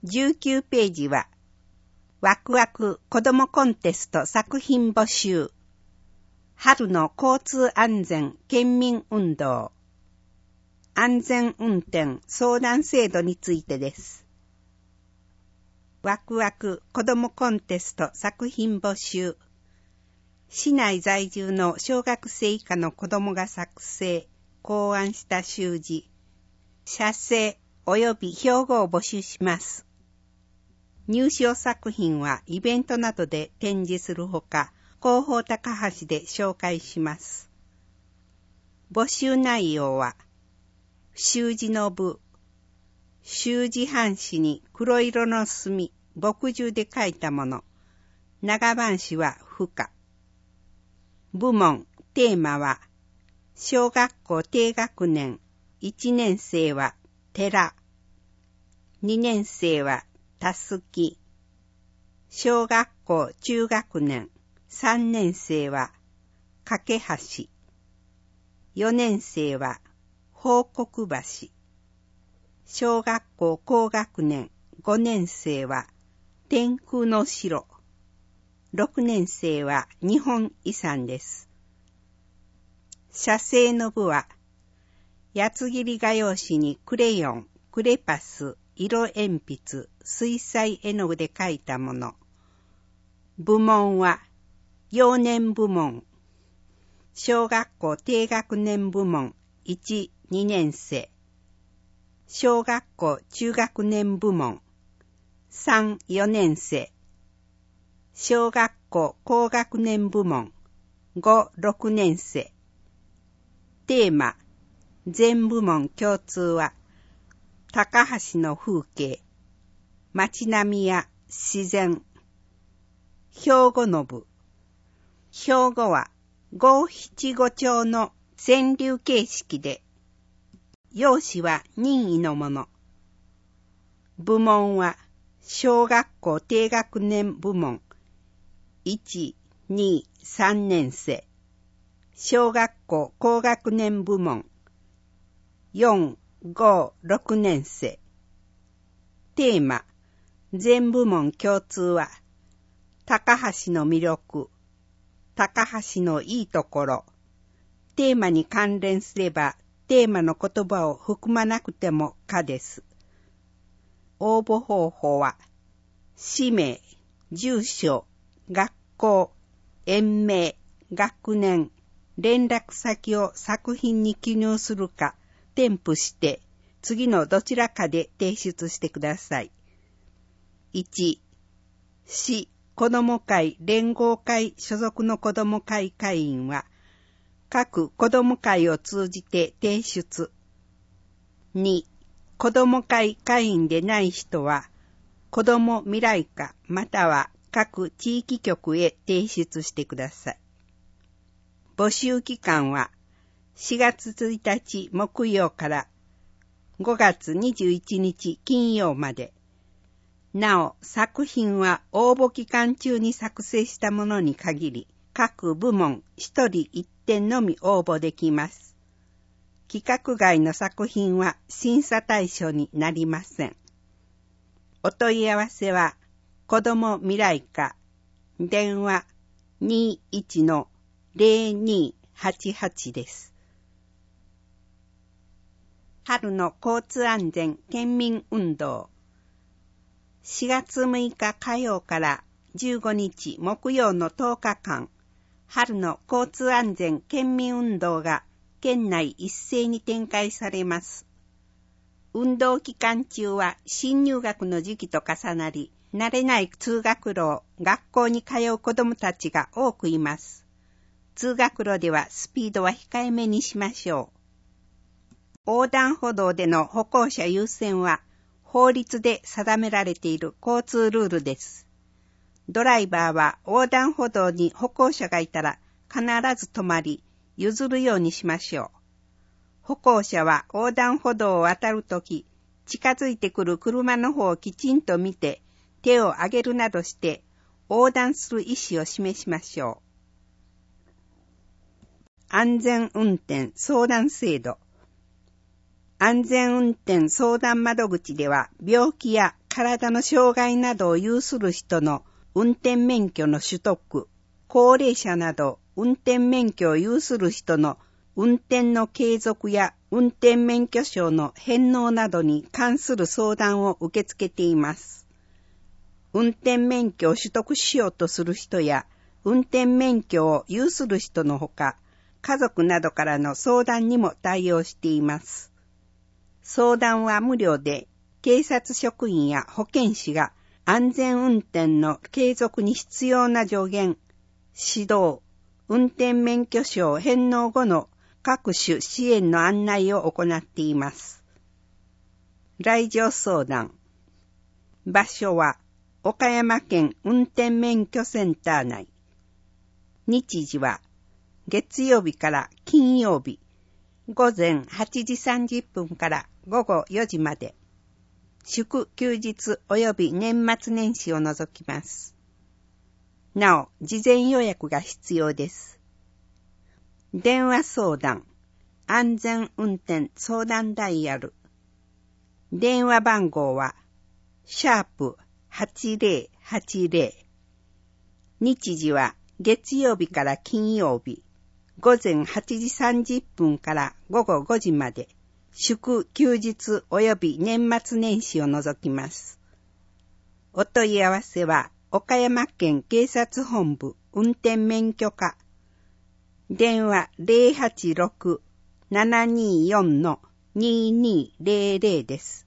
19ページは、ワクワク子どもコンテスト作品募集。春の交通安全県民運動。安全運転相談制度についてです。ワクワク子どもコンテスト作品募集。市内在住の小学生以下の子どもが作成、考案した習字、写生及び標語を募集します。入賞作品はイベントなどで展示するほか、広報高橋で紹介します。募集内容は、習字の部、習字半紙に黒色の墨、墨汁で書いたもの、長半紙は不可。部門、テーマは、小学校低学年、1年生は寺、2年生はたすき、小学校中学年、3年生は架け橋、4年生は報国橋、小学校高学年、5年生は天空の城、6年生は日本遺産です。写生の部は、八つ切り画用紙にクレヨン、クレパス、色鉛筆、水彩絵の具で描いたもの。部門は、幼年部門、小学校低学年部門1、2年生、小学校中学年部門3、4年生、小学校高学年部門5、6年生。テーマ、全部門共通は、高橋の風景、街並みや自然。標語の部。標語は五七五調の川柳形式で、用紙は任意のもの。部門は小学校低学年部門1、2、3年生。小学校高学年部門4、5、6年生。テーマ、全部門共通は、高橋の魅力、高橋のいいところ、テーマに関連すれば、テーマの言葉を含まなくても可です。応募方法は、氏名、住所、学校、園名、学年、連絡先を作品に記入するか、添付して、次のどちらかで提出してください。1、市子ども会連合会所属の子ども会会員は、各子ども会を通じて提出。2、子ども会会員でない人は、子ども未来課または各地域局へ提出してください。募集期間は4月1日木曜から5月21日金曜まで。なお、作品は応募期間中に作成したものに限り、各部門1人1点のみ応募できます。規格外の作品は審査対象になりません。お問い合わせは、子ども未来課、電話 21-0288 です。春の交通安全県民運動。4月6日火曜から15日木曜の10日間、春の交通安全県民運動が県内一斉に展開されます。運動期間中は新入学の時期と重なり、慣れない通学路を学校に通う子どもたちが多くいます。通学路ではスピードは控えめにしましょう。横断歩道での歩行者優先は法律で定められている交通ルールです。ドライバーは横断歩道に歩行者がいたら必ず止まり、譲るようにしましょう。歩行者は横断歩道を渡るとき、近づいてくる車の方をきちんと見て、手を上げるなどして横断する意思を示しましょう。安全運転相談制度。安全運転相談窓口では病気や体の障害などを有する人の運転免許の取得、高齢者など運転免許を有する人の運転の継続や運転免許証の返納などに関する相談を受け付けています。運転免許を取得しようとする人や運転免許を有する人のほか、家族などからの相談にも対応しています。相談は無料で、警察職員や保健師が安全運転の継続に必要な助言、指導、運転免許証返納後の各種支援の案内を行っています。来場相談。場所は岡山県運転免許センター内。日時は月曜日から金曜日、午前8時30分から午後4時まで。祝休日及び年末年始を除きます。なお、事前予約が必要です。電話相談、安全運転相談ダイヤル。電話番号は、#8080。日時は月曜日から金曜日、午前8時30分から午後5時まで。祝休日及び年末年始を除きます。お問い合わせは岡山県警察本部運転免許課。電話 086-724-2200 です。